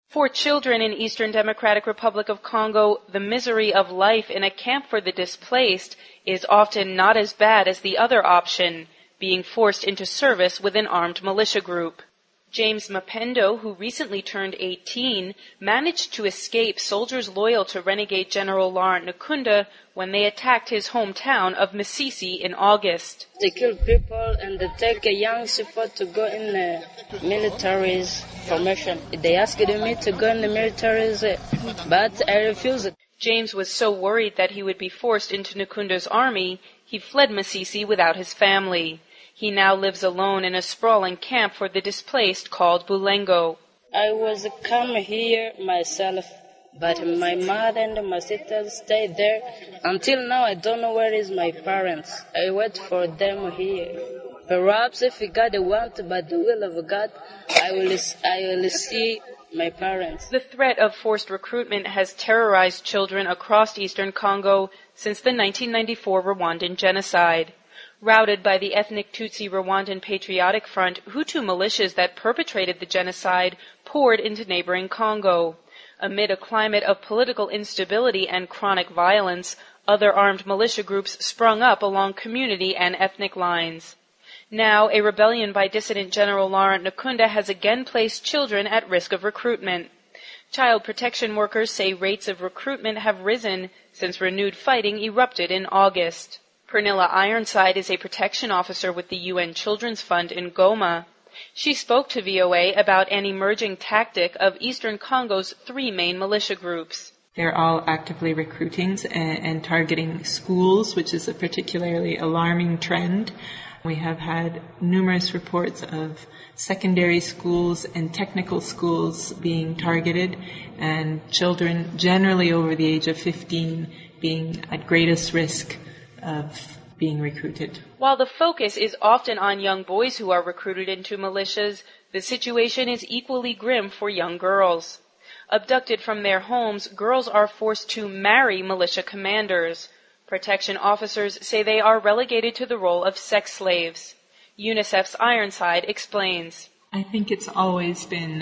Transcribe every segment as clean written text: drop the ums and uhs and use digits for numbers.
For children in Eastern Democratic Republic of Congo, the misery of life in a camp for the displaced is often not as bad as the other option, being forced into service with an armed militia group. James Mapendo, who recently turned 18, managed to escape soldiers loyal to renegade General Laurent Nkunda when they attacked his hometown of Masisi in August. They kill people and they take a young support to go in the military's formation. They asked me to go in the military's, but I refused. James was so worried that he would be forced into Nkunda's army, he fled Masisi without his family. He now lives alone in a sprawling camp for the displaced called Bulengo. I was come here myself, but my mother and my sisters stayed there. Until now, I don't know where is my parents. I wait for them here. Perhaps if God wants, by the will of God, I will see my parents. The threat of forced recruitment has terrorized children across eastern Congo since the 1994 Rwandan genocide. Routed by the ethnic Tutsi Rwandan Patriotic Front, Hutu militias that perpetrated the genocide poured into neighboring Congo. Amid a climate of political instability and chronic violence, other armed militia groups sprung up along community and ethnic lines. Now, a rebellion by dissident General Laurent Nkunda has again placed children at risk of recruitment. Child protection workers say rates of recruitment have risen since renewed fighting erupted in August. Pernilla Ironside is a protection officer with the UN Children's Fund in Goma. She spoke to VOA about an emerging tactic of eastern Congo's three main militia groups. They're all actively recruiting and targeting schools, which is a particularly alarming trend. We have had numerous reports of secondary schools and technical schools being targeted, and children generally over the age of 15 being at greatest risk of being recruited. While the focus is often on young boys who are recruited into militias, the situation is equally grim for young girls. Abducted from their homes, girls are forced to marry militia commanders. Protection officers say they are relegated to the role of sex slaves. UNICEF's Ironside explains. I think it's always been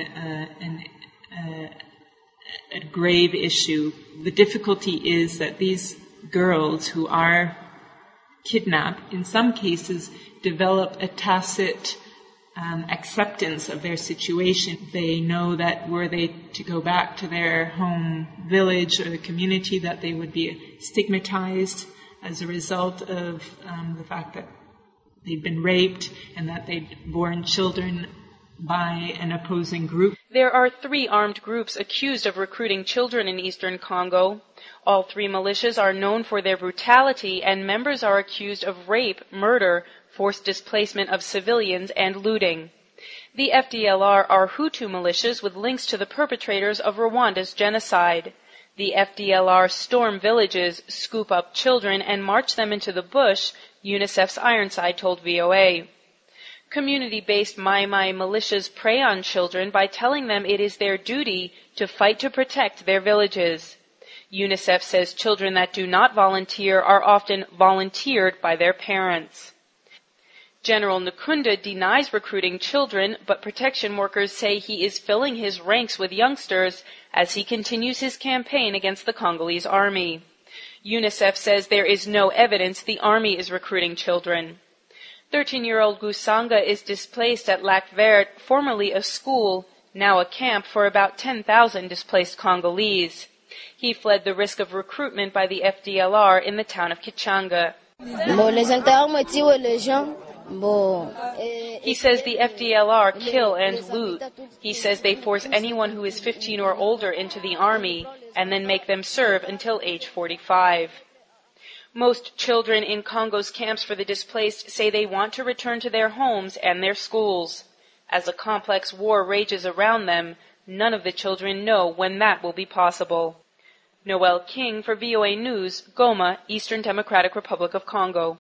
a grave issue. The difficulty is that these girls who are kidnapped, in some cases, develop a tacit acceptance of their situation. They know that were they to go back to their home village or the community, that they would be stigmatized as a result of the fact that they'd been raped and that they'd borne children by an opposing group. There are three armed groups accused of recruiting children in eastern Congo. All three militias are known for their brutality, and members are accused of rape, murder, forced displacement of civilians, and looting. The FDLR are Hutu militias with links to the perpetrators of Rwanda's genocide. The FDLR storm villages, scoop up children, and march them into the bush, UNICEF's Ironside told VOA. Community-based Mai Mai militias prey on children by telling them it is their duty to fight to protect their villages. UNICEF says children that do not volunteer are often volunteered by their parents. General Nkunda denies recruiting children, but protection workers say he is filling his ranks with youngsters as he continues his campaign against the Congolese army. UNICEF says there is no evidence the army is recruiting children. 13-year-old Gusanga is displaced at Lac Vert, formerly a school, now a camp for about 10,000 displaced Congolese. He fled the risk of recruitment by the FDLR in the town of Kichanga. He says the FDLR kill and loot. He says they force anyone who is 15 or older into the army and then make them serve until age 45. Most children in Congo's camps for the displaced say they want to return to their homes and their schools. As a complex war rages around them, none of the children know when that will be possible. Noel King for VOA News, Goma, Eastern Democratic Republic of Congo.